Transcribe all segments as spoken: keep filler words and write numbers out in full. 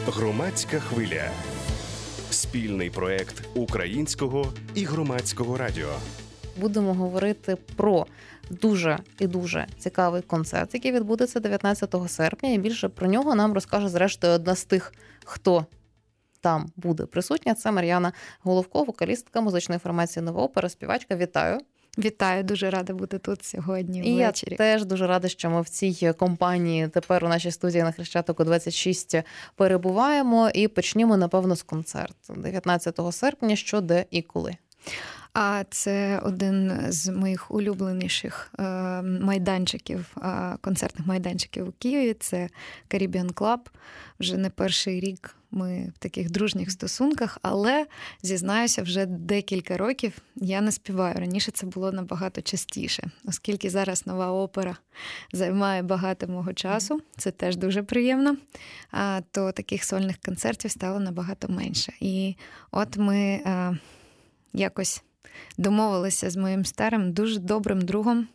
Громадська хвиля. Спільний проект Українського і Громадського радіо. Будемо говорити про дуже і дуже цікавий концерт, який відбудеться дев'ятнадцятого серпня. І більше про нього нам розкаже, зрештою, одна з тих, хто там буде присутня. Це Мар'яна Головко, вокалістка музичної формації «Нова опера», співачка. Вітаю! Вітаю, дуже рада бути тут сьогодні і ввечері. Я теж дуже рада, що ми в цій компанії тепер у нашій студії на Хрещатику двадцять шість перебуваємо. І почнімо, напевно, з концерту. дев'ятнадцятого серпня, що, де і коли? А це один з моїх улюбленіших майданчиків, концертних майданчиків у Києві. Це Caribbean Club. Вже не перший рік ми в таких дружніх стосунках, але, зізнаюся, вже декілька років я не співаю. Раніше це було набагато частіше. Оскільки зараз Нова опера займає багато мого часу, це теж дуже приємно, то таких сольних концертів стало набагато менше. І от ми якось домовилися з моїм старим, дуже добрим другом,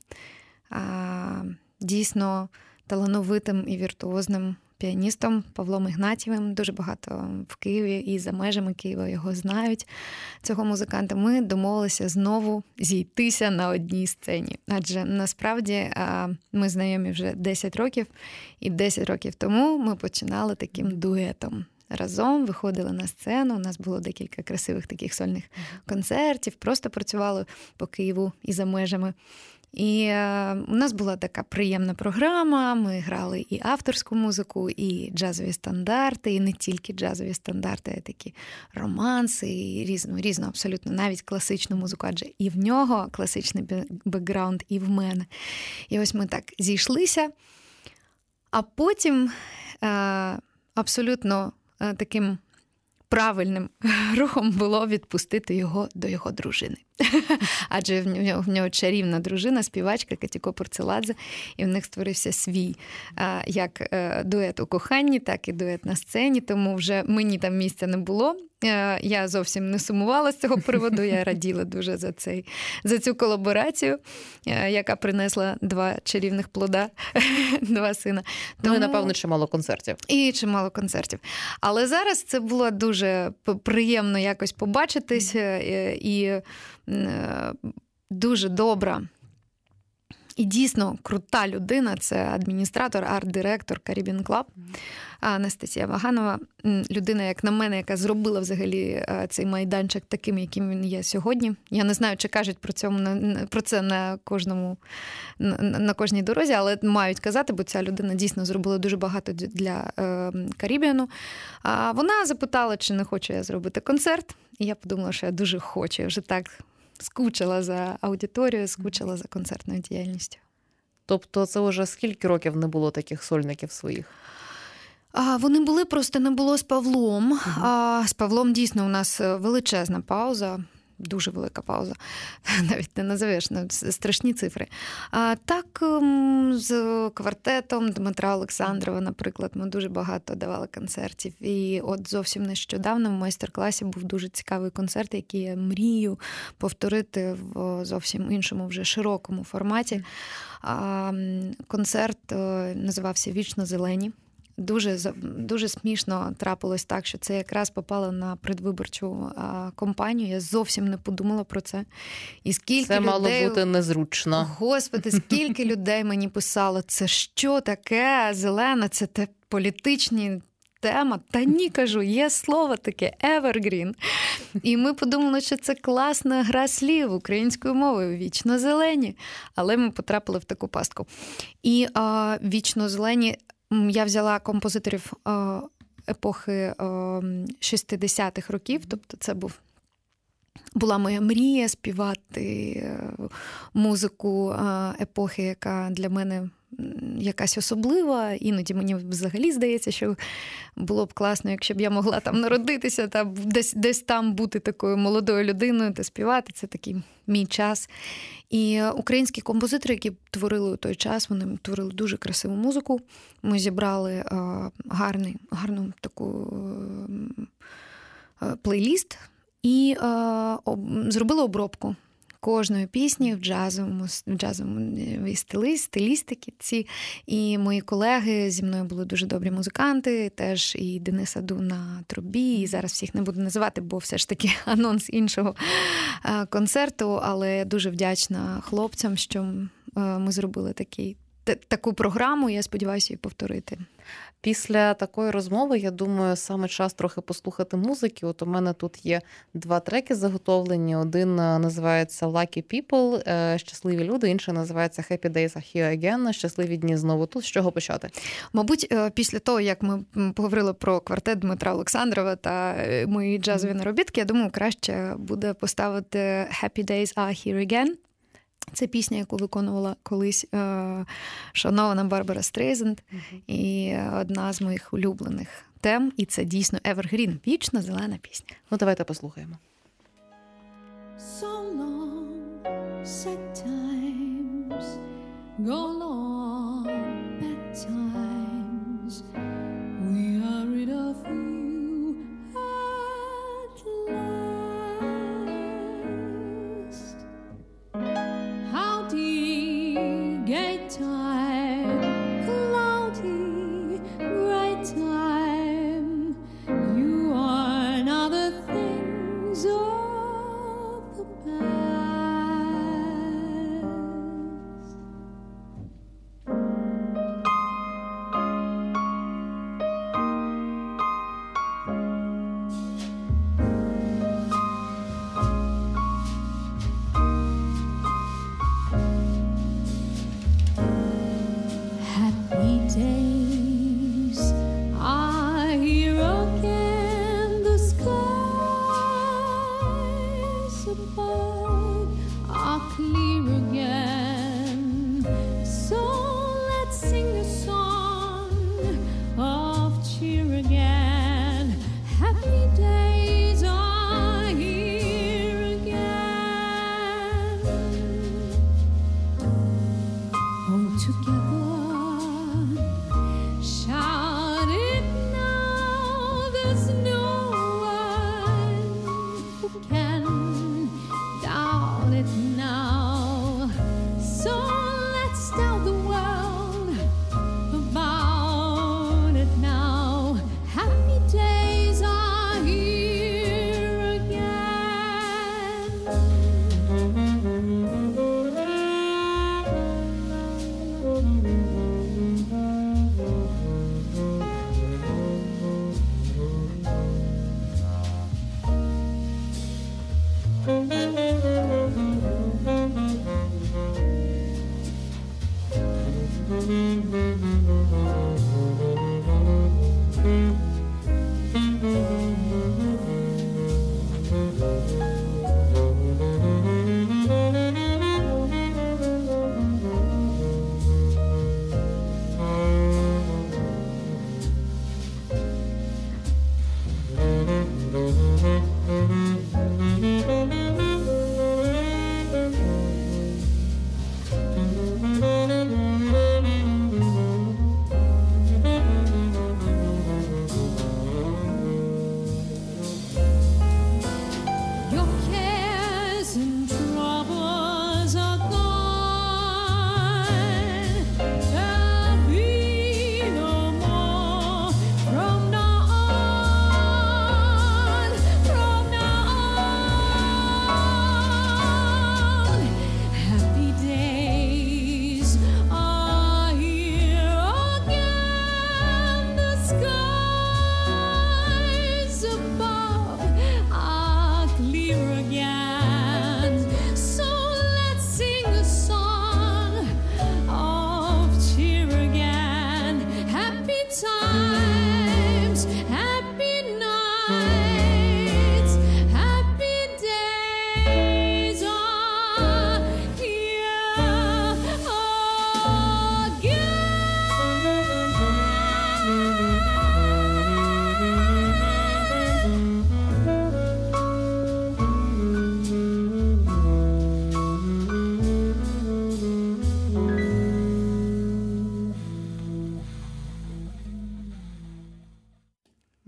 дійсно талановитим і віртуозним піаністом Павлом Ігнатьєвим. Дуже багато в Києві і за межами Києва його знають, цього музиканта. Ми домовилися знову зійтися на одній сцені. Адже насправді ми знайомі вже десять років, і десять років тому ми починали таким дуетом. Разом виходили на сцену, у нас було декілька красивих таких сольних концертів, просто працювали по Києву і за межами. І е, у нас була така приємна програма, ми грали і авторську музику, і джазові стандарти, і не тільки джазові стандарти, а такі романси, і різну, різну абсолютно, навіть класичну музику, адже і в нього класичний бекграунд, і в мене. І ось ми так зійшлися, а потім е, абсолютно таким правильним рухом було відпустити його до його дружини. Адже в нього, в нього чарівна дружина, співачка Катіко Порцеладзе, і в них створився свій як дует у коханні, так і дует на сцені, тому вже мені там місця не було. Я зовсім не сумувала з цього приводу, я раділа дуже за, цей, за цю колаборацію, яка принесла два чарівних плода, два сина. Тому... Ну і, напевно, чимало концертів. І чимало концертів. Але зараз це було дуже приємно якось побачитись, і дуже добра і дійсно крута людина, це адміністратор, арт-директор Caribbean Club, Анастасія Ваганова. Людина, як на мене, яка зробила взагалі цей майданчик таким, яким він є сьогодні. Я не знаю, чи кажуть про, цьому, про це на кожному, на, на кожній дорозі, але мають казати, бо ця людина дійсно зробила дуже багато для Карібіану. А вона запитала, чи не хочу я зробити концерт, і я подумала, що я дуже хочу. Я вже так скучила за аудиторією, скучила за концертною діяльністю. Тобто це вже скільки років не було таких сольників своїх? А, вони були, просто не було з Павлом. Uh-huh. А, з Павлом дійсно у нас величезна пауза, дуже велика пауза, навіть не називеш, страшні цифри. А так, з квартетом Дмитра Олександрова, наприклад, ми дуже багато давали концертів. І от зовсім нещодавно в майстер-класі був дуже цікавий концерт, який я мрію повторити в зовсім іншому, вже широкому форматі. А, концерт називався «Вічно зелені». Дуже, дуже смішно трапилось так, що це якраз попало на предвиборчу а, кампанію. Я зовсім не подумала про це. І скільки це людей... мало бути незручно. Господи, скільки людей мені писало, це що таке зелена, це те політичні тема. Та ні, кажу, є слово таке evergreen. І ми подумали, що це класна гра слів українською мовою, вічно зелені. Але ми потрапили в таку пастку. І а, вічно зелені я взяла композиторів епохи шістдесятих років, тобто це був, була моя мрія співати музику епохи, яка для мене якась особлива. Іноді мені взагалі здається, що було б класно, якщо б я могла там народитися, та десь, десь там бути такою молодою людиною та співати. Це такий мій час. І українські композитори, які творили у той час, вони творили дуже красиву музику. Ми зібрали гарний, гарну таку плейліст і зробили обробку. кожної пісні в джазовому, в джазовому стилі, стилістики ці. І мої колеги, зі мною були дуже добрі музиканти, теж і Денис Аду на трубі, і зараз всіх не буду називати, бо все ж таки анонс іншого концерту, але дуже вдячна хлопцям, що ми зробили такий, таку програму, я сподіваюся її повторити. Після такої розмови, я думаю, саме час трохи послухати музики. От у мене тут є два треки заготовлені. Один називається Lucky People, щасливі люди, інший називається Happy Days Are Here Again, щасливі дні знову тут. З чого почати? Мабуть, після того, як ми поговорили про квартет Дмитра Олександрова та мої джазові наробітки, я думаю, краще буде поставити Happy Days Are Here Again. Це пісня, яку виконувала колись е, шанована Барбара Стрейзенд, uh-huh. і одна з моїх улюблених тем, і це дійсно Evergreen, вічно зелена пісня. Ну, давайте послухаємо. So long, sad times, go long, bad times, we are rid of you at last. Gay time, cloudy, bright time, you are now the things of the past.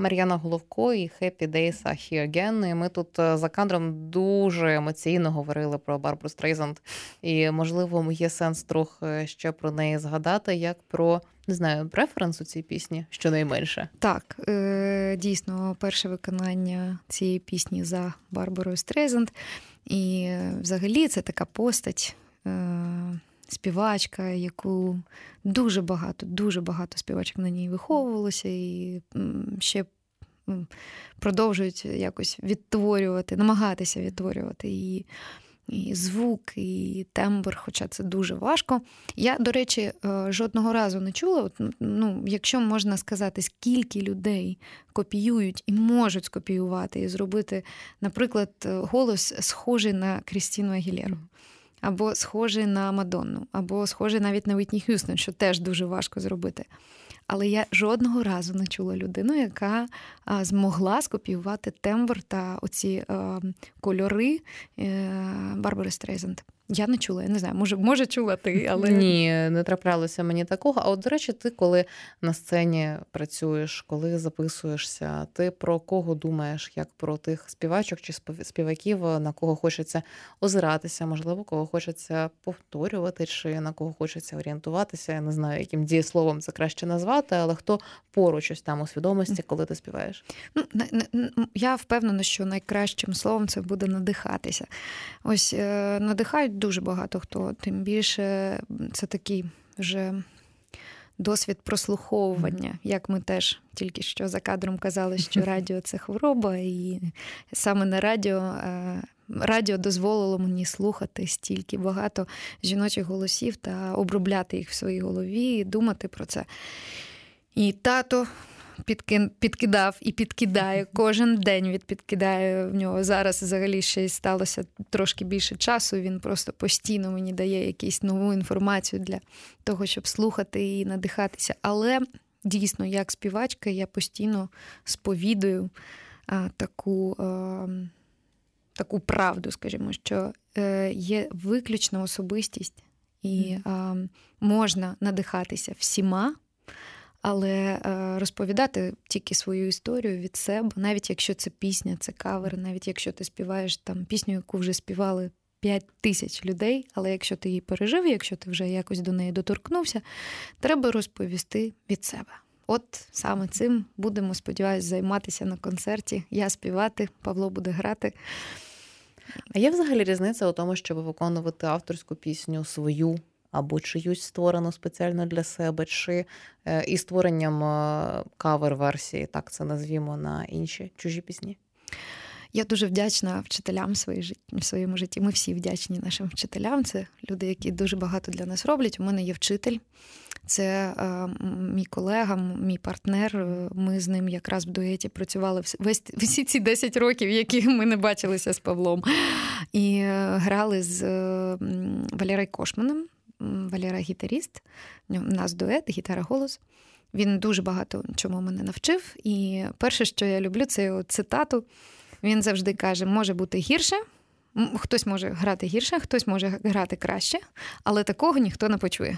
Мар'яна Головко і Happy Days Are Here Again. І ми тут за кадром дуже емоційно говорили про Барбару Стрейзанд. І, можливо, є сенс трохи ще про неї згадати, як про, не знаю, преференс у цій пісні, щонайменше. Так, дійсно, перше виконання цієї пісні за Барбарою Стрейзанд. І взагалі це така постать, співачка, яку дуже багато, дуже багато співачок на ній виховувалося і ще продовжують якось відтворювати, намагатися відтворювати і, і звук, і тембр, хоча це дуже важко. Я, до речі, жодного разу не чула, от, ну, якщо можна сказати, скільки людей копіюють і можуть скопіювати і зробити, наприклад, голос схожий на Крістіну Агілєру. Або схожий на Мадонну, або схожий навіть на Вітні Х'юстон, що теж дуже важко зробити. Але я жодного разу не чула людину, яка а, змогла скопіювати тембр та оці а, кольори е, Барбари Стрейзанд. Я не чула, я не знаю, може, може чула ти, але... Ні, не траплялося мені такого. А от, до речі, ти, коли на сцені працюєш, коли записуєшся, ти про кого думаєш? Як про тих співачок чи співаків, на кого хочеться озиратися, можливо, кого хочеться повторювати, чи на кого хочеться орієнтуватися? Я не знаю, яким дієсловом це краще назвати, але хто поруч ось там у свідомості, коли ти співаєш? Ну, я впевнена, що найкращим словом це буде надихатися. Ось надихають дуже багато хто, тим більше це такий вже досвід прослуховування, як ми теж тільки що за кадром казали, що радіо – це хвороба, і саме на радіо, радіо дозволило мені слухати стільки багато жіночих голосів та обробляти їх в своїй голові і думати про це. І тато підкидав і підкидає, кожен день він підкидає в нього. Зараз взагалі ще й сталося трошки більше часу, він просто постійно мені дає якусь нову інформацію для того, щоб слухати і надихатися. Але дійсно, як співачка, я постійно сповідую а, таку, а, таку правду, скажімо, що е, є виключна особистість і а, можна надихатися всіма, але розповідати тільки свою історію від себе, навіть якщо це пісня, це кавер, навіть якщо ти співаєш там пісню, яку вже співали п'ять тисяч людей, але якщо ти її пережив, якщо ти вже якось до неї доторкнувся, треба розповісти від себе. От саме цим будемо, сподіваюся, займатися на концерті. Я співати, Павло буде грати. А є взагалі різниця у тому, щоб виконувати авторську пісню свою, або чиюсь створену спеціально для себе, чи і створенням кавер-версії, так це назвімо, на інші чужі пісні? Я дуже вдячна вчителям в своєму житті. Ми всі вдячні нашим вчителям. Це люди, які дуже багато для нас роблять. У мене є вчитель. Це е, мій колега, мій партнер. Ми з ним якраз в дуеті працювали весь, всі ці десять років, які ми не бачилися з Павлом. І е, грали з е, Валерою Кошманом. Валера гітаріст, у нас дует, гітара-голос. Він дуже багато чому мене навчив. І перше, що я люблю, це його цитату. Він завжди каже, може бути гірше, хтось може грати гірше, хтось може грати краще, але такого ніхто не почує.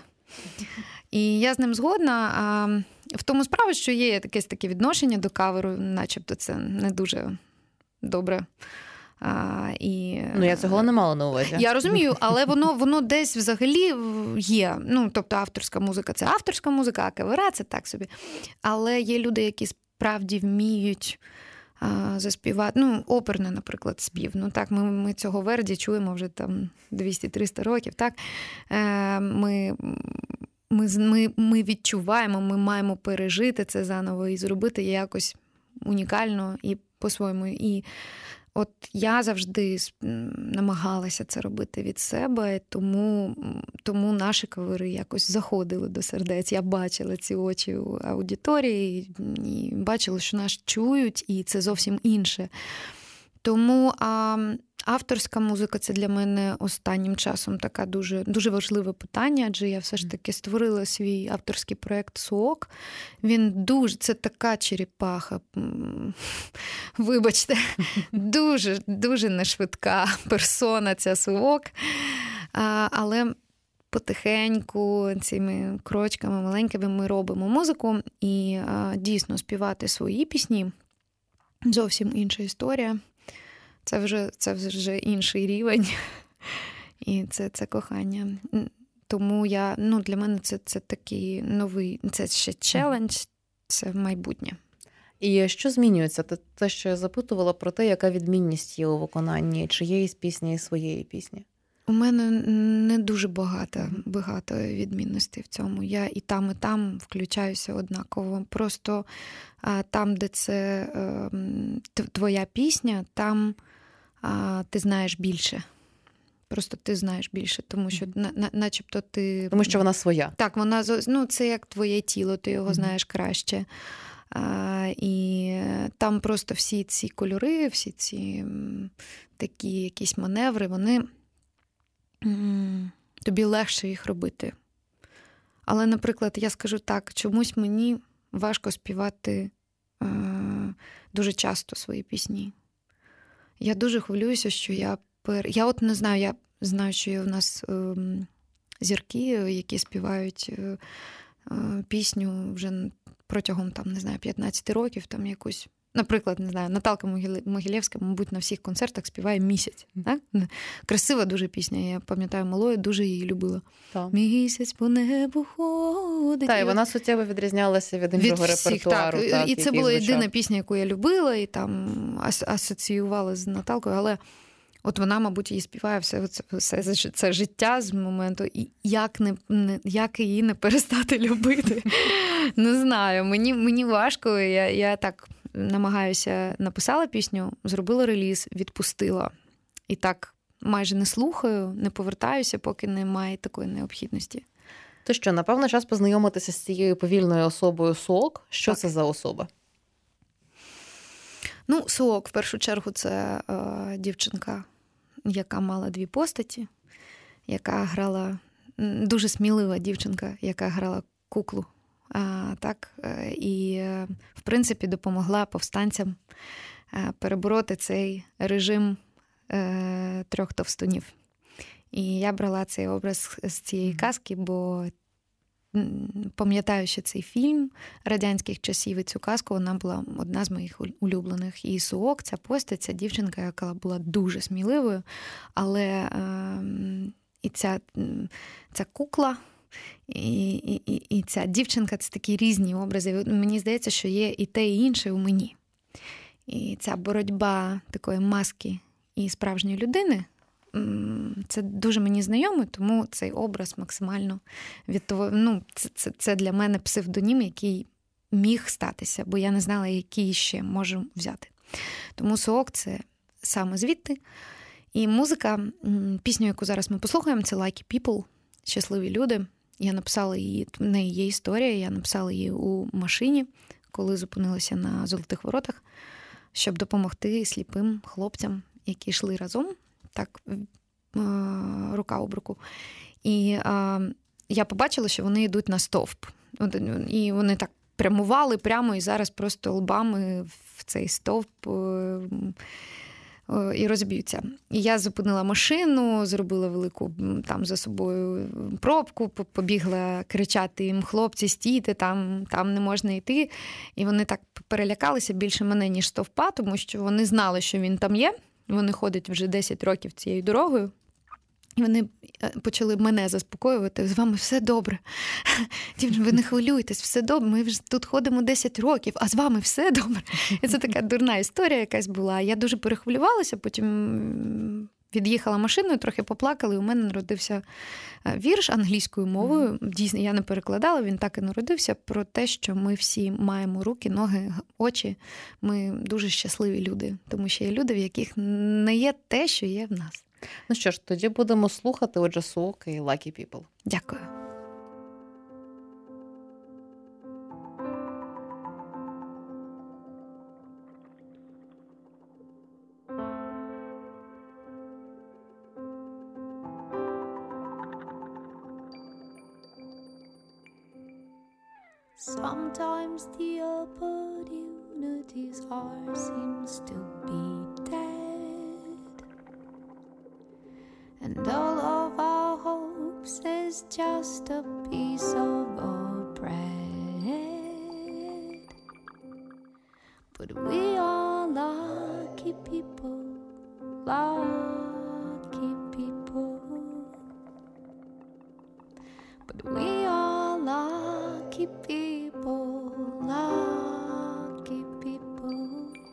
І я з ним згодна. А в тому справа, що є якесь таке відношення до каверу, начебто це не дуже добре. А, і... Ну, я цього не мала на увазі. Я розумію, але воно, воно десь взагалі є. Ну, тобто авторська музика – це авторська музика, а кавера – це так собі. Але є люди, які справді вміють а, заспівати. Ну, оперний, наприклад, спів. Ну, так, ми, ми цього Верді чуємо вже там двісті-триста років, так? Е, ми... Ми, ми, ми відчуваємо, ми маємо пережити це заново і зробити якось унікально і по-своєму. І от я завжди намагалася це робити від себе, тому, тому наші кавери якось заходили до сердець. Я бачила ці очі у аудиторії і бачила, що нас чують, і це зовсім інше. Тому а, авторська музика – це для мене останнім часом така дуже, дуже важливе питання, адже я все ж таки створила свій авторський проєкт «Суок». Він дуже, це така черепаха, вибачте, дуже, дуже нешвидка персона ця «Суок». А, але потихеньку, цими крочками маленькими ми робимо музику. І дійсно співати свої пісні – зовсім інша історія. Це вже, це вже інший рівень. І це, це кохання. Тому я, ну, для мене це, це такий новий, це ще челендж, це майбутнє. І що змінюється? Те, що я запитувала про те, яка відмінність є у виконанні чиєїсь пісні і своєї пісні? У мене не дуже багато, багато відмінностей в цьому. Я і там, і там включаюся однаково. Просто там, де це твоя пісня, там ти знаєш більше. Просто ти знаєш більше, тому що на, начебто ти... Тому що вона своя. Так, вона, ну, це як твоє тіло, ти його знаєш краще. А, і там просто всі ці кольори, всі ці такі якісь маневри, вони тобі легше їх робити. Але, наприклад, я скажу так, чомусь мені важко співати е, дуже часто свої пісні. Я дуже хвилююся, що я пер... Я от не знаю, я знаю, що є у нас е, зірки, які співають е, е, пісню вже протягом, там, не знаю, п'ятнадцять років, там якусь, наприклад, не знаю, Наталка Могилєвська, мабуть, на всіх концертах співає місяць. Так? Красива дуже пісня, я пам'ятаю, малою, дуже її любила. Так. Місяць по небу ходить. Так, і вона суттєво відрізнялася від іншого від всіх, репертуару. Так. Так, і це була звучав. єдина пісня, яку я любила, і там асоціювала з Наталкою, але от вона, мабуть, її співає все це, все це життя з моменту, і як, не, не, як її не перестати любити. Не знаю, мені, мені важко, я, я так намагаюся, написала пісню, зробила реліз, відпустила. І так майже не слухаю, не повертаюся, поки немає такої необхідності. То що, напевно, час познайомитися з цією повільною особою Суок. Що так. це за особа? Ну, Суок, в першу чергу, це е, дівчинка, яка мала дві постаті, яка грала, дуже смілива дівчинка, яка грала куклу. А, так, і, в принципі, допомогла повстанцям перебороти цей режим е, трьох товстунів. І я брала цей образ з цієї казки, бо пам'ятаю, що цей фільм радянських часів і цю казку, вона була одна з моїх улюблених. І Суок, ця постать, ця дівчинка, яка була дуже сміливою, але е, і ця, ця кукла, І, і, і ця дівчинка – це такі різні образи. Мені здається, що є і те, і інше у мені. І ця боротьба такої маски і справжньої людини – це дуже мені знайомо, тому цей образ максимально від того, ну, це, це, це для мене псевдонім, який міг статися, бо я не знала, який ще можу взяти. Тому Суок – це саме звідти. І музика, пісню, яку зараз ми послухаємо, це «Lucky People», «Щасливі люди». Я написала її, в неї є історія, я написала її у машині, коли зупинилася на Золотих Воротах, щоб допомогти сліпим хлопцям, які йшли разом, так, рука об руку. І а, я побачила, що вони йдуть на стовп. І вони так прямували прямо, і зараз просто лбами в цей стовп і розб'ються. І я зупинила машину, зробила велику там за собою пробку, побігла кричати їм: хлопці, стійте, там, там не можна йти. І вони так перелякалися більше мене, ніж стовпа, тому що вони знали, що він там є. Вони ходять вже десять років цією дорогою. І вони почали мене заспокоювати: з вами все добре. Ви не хвилюйтесь, все добре. Ми вже тут ходимо десять років, а з вами все добре. І це така дурна історія якась була. Я дуже перехвилювалася, потім від'їхала машиною, трохи поплакала, і у мене народився вірш англійською мовою. Дійсно, я не перекладала, він так і народився, про те, що ми всі маємо руки, ноги, очі. Ми дуже щасливі люди, тому що є люди, в яких не є те, що є в нас. Ну що ж, тоді будемо слухати, отже, Суок і «Lucky People». Дякую. Sometimes the opportunities are seems to be dead, and all of our hopes lives is just a piece of bread. But we are lucky people, lucky people. But we are lucky people, lucky people.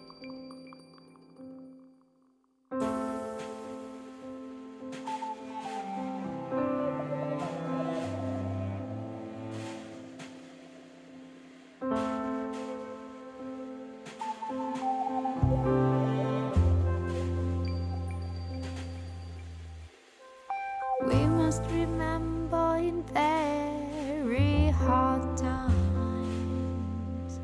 We must remember in very hard times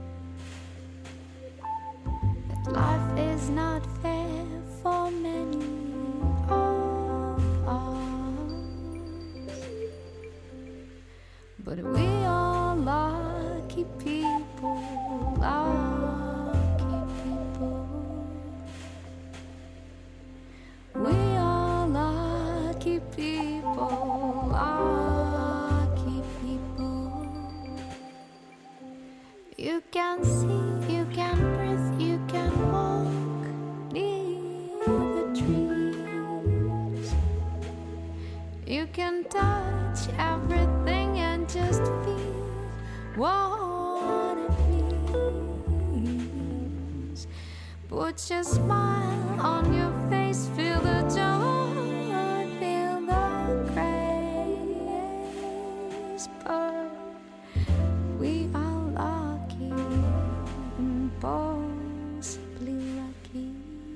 that life is not fair for many of us. But we are lucky people, lucky people. We are lucky people, lucky people. You can see, you can breathe, you can walk near the trees. You can touch everything and just feel what it means. Put your smile on your face, feel the joy, feel the grace. But we are lucky, impossibly lucky.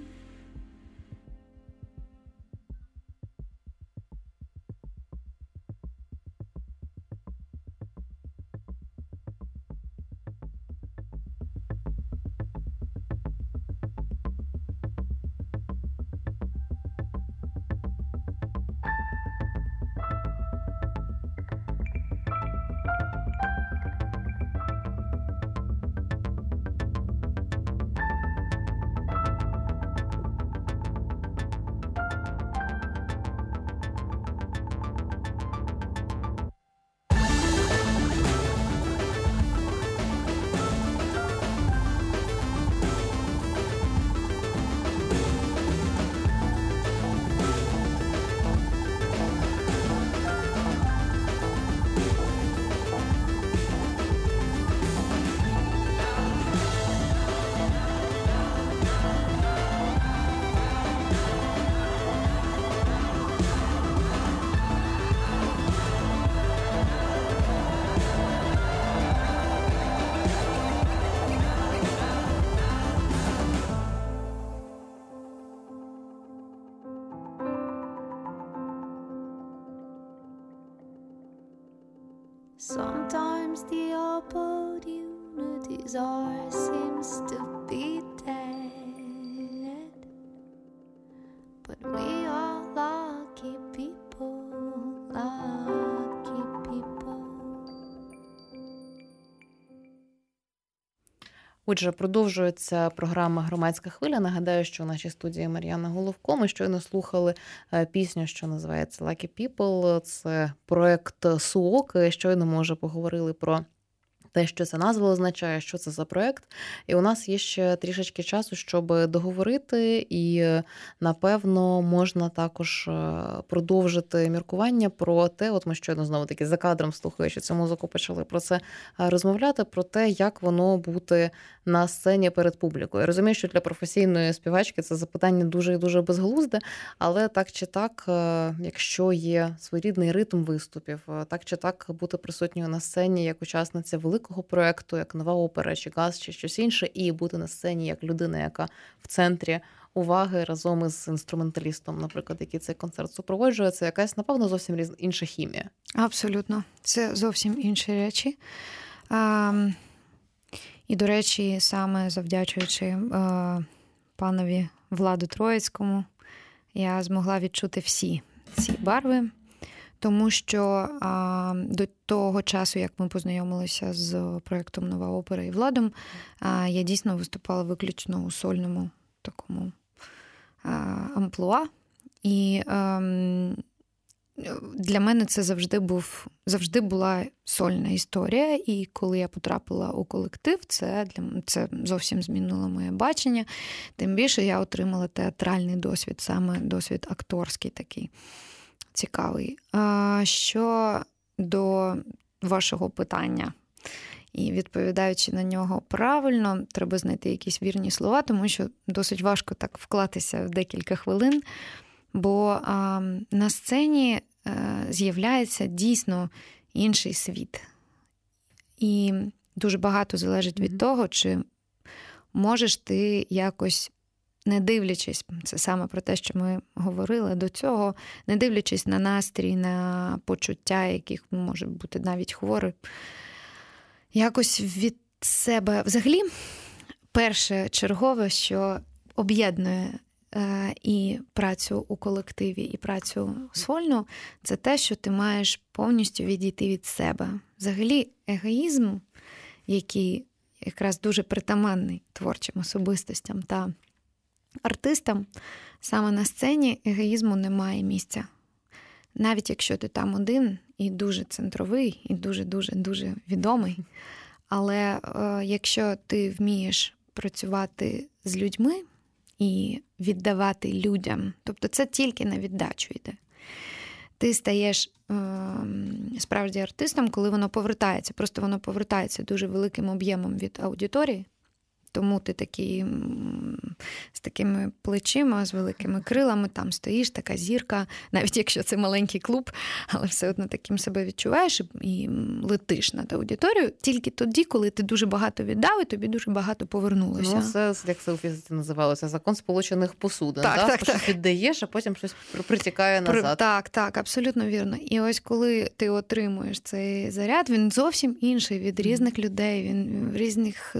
Sometimes the opportunities are seems to be dead, but we are lucky people, lucky people. Отже, продовжується програма «Громадська хвиля». Нагадаю, що в нашій студії Мар'яна Головко. Ми щойно слухали пісню, що називається «Lucky People». Це проєкт СУОК. Щойно ми вже поговорили про те, що ця назва означає, що це за проєкт. І у нас є ще трішечки часу, щоб договорити, і, напевно, можна також продовжити міркування про те, от ми щойно знову-таки за кадром, слухаючи цю музику, почали про це розмовляти, про те, як воно бути на сцені перед публікою. Я розумію, що для професійної співачки це запитання дуже і дуже безглузде, але так чи так, якщо є своєрідний ритм виступів, так чи так бути присутньою на сцені як учасниця великого проєкту, як нова опера, чи газ, чи щось інше, і бути на сцені як людина, яка в центрі уваги разом із інструменталістом, наприклад, який цей концерт супроводжує, це якась, напевно, зовсім різ... інша хімія. Абсолютно. Це зовсім інші речі. А, і, до речі, саме завдячуючи а, панові Владу Троїцькому, я змогла відчути всі ці барви, тому що а, до того часу, як ми познайомилися з проєктом «Нова опера» і Владом, а, я дійсно виступала виключно у сольному такому а, амплуа. І а, для мене це завжди був, завжди була сольна історія, і коли я потрапила у колектив, це, для, це зовсім змінило моє бачення. Тим більше я отримала театральний досвід, саме досвід акторський такий цікавий. А, що до вашого питання, і відповідаючи на нього правильно, треба знайти якісь вірні слова, тому що досить важко так вклатися в декілька хвилин, бо а, на сцені а, з'являється дійсно інший світ. І дуже багато залежить від того, чи можеш ти якось, не дивлячись, це саме про те, що ми говорили до цього, не дивлячись на настрій, на почуття, яких може бути навіть хворий, якось від себе. Взагалі, перше чергове, що об'єднує е, і працю у колективі, і працю сольну, це те, що ти маєш повністю відійти від себе. Взагалі, егоїзм, який якраз дуже притаманний творчим особистостям та артистам, саме на сцені егоїзму немає місця. Навіть якщо ти там один і дуже центровий, і дуже-дуже-дуже відомий, але е, якщо ти вмієш працювати з людьми і віддавати людям, тобто це тільки на віддачу йде. Ти стаєш е, справді артистом, коли воно повертається. Просто воно повертається дуже великим об'ємом від аудиторії. Тому ти такий з такими плечима, з великими крилами, там стоїш, така зірка, навіть якщо це маленький клуб, але все одно таким себе відчуваєш і летиш над аудиторією, тільки тоді, коли ти дуже багато віддав, і тобі дуже багато повернулося. Ну, це, як це у фізиці називалося, закон сполучених посудин. Так, да? так, Щось так. віддаєш, а потім щось притікає назад. Так, так, абсолютно вірно. І ось коли ти отримуєш цей заряд, він зовсім інший від різних людей, він в різних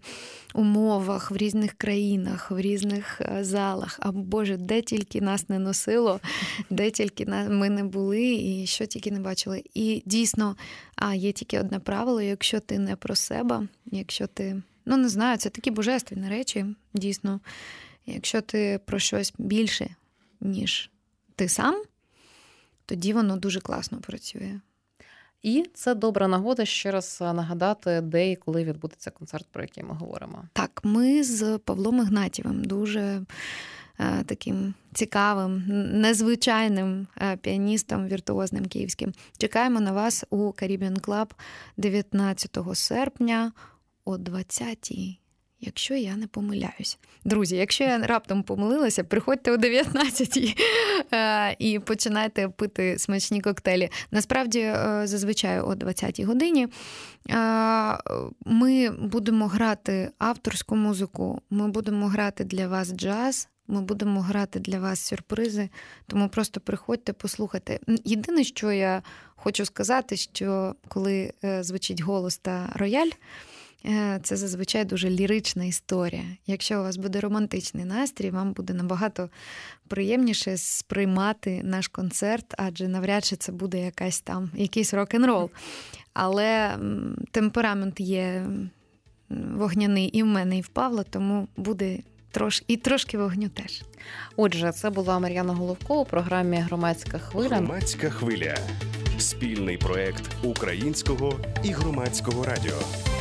умовах, в різних країнах, в різних залах. А Боже, де тільки нас не носило, де тільки ми не були і що тільки не бачили. І дійсно, а є тільки одне правило, якщо ти не про себе, якщо ти, ну не знаю, це такі божественні речі, дійсно. Якщо ти про щось більше, ніж ти сам, тоді воно дуже класно працює. І це добра нагода ще раз нагадати, де і коли відбудеться концерт, про який ми говоримо. Так, ми з Павлом Ігнатьєвим, дуже е, таким цікавим, незвичайним е, піаністом, віртуозним київським. Чекаємо на вас у Caribbean Club дев'ятнадцятого серпня о двадцятій. Якщо я не помиляюсь. Друзі, якщо я раптом помилилася, приходьте о дев'ятнадцятій і починайте пити смачні коктейлі. Насправді, зазвичай о двадцятій годині ми будемо грати авторську музику, ми будемо грати для вас джаз, ми будемо грати для вас сюрпризи, тому просто приходьте, послухайте. Єдине, що я хочу сказати, що коли звучить голос та рояль, це зазвичай дуже лірична історія. Якщо у вас буде романтичний настрій, вам буде набагато приємніше сприймати наш концерт, адже навряд чи це буде якась там, якийсь рок-н-рол. Але темперамент є вогняний і в мене, і в Павла, тому буде трош... і трошки вогню теж. Отже, це була Мар'яна Головко у програмі «Громадська хвиля». «Громадська хвиля» – спільний проект Українського і Громадського радіо.